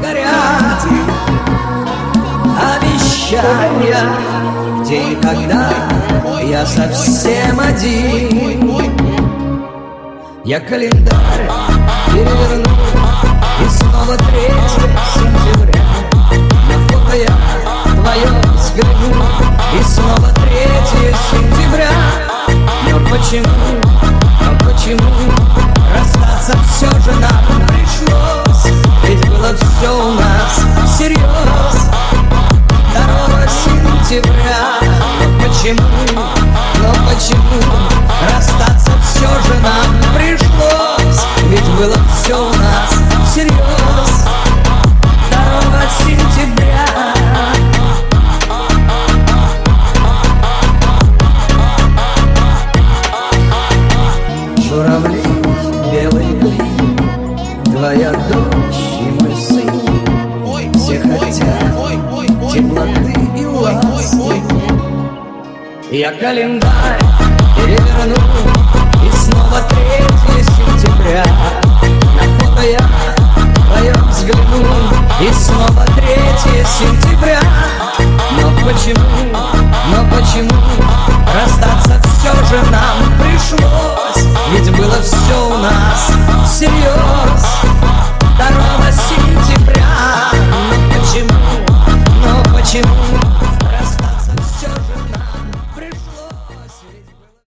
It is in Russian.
горят обещания, где и когда я совсем один. Я календарь переверну, и снова 3 сентября. На фото я твое взгляну, и снова 3 сентября. Но почему расстаться все же нам пришлось? Ведь было все у нас всерьез. 2 сентября. Но почему расстаться все же нам пришлось? Ведь было все у нас всерьез. 2 сентября. Журавли, белый клин, твоя дочь и мой сын. Все хотят теплоты и ласки. Я календарь переверну, и снова 3 сентября. На фото я твое взгляну, и снова 3 сентября. Но почему расстаться все же нам пришлось? Ведь было все у нас всерьез.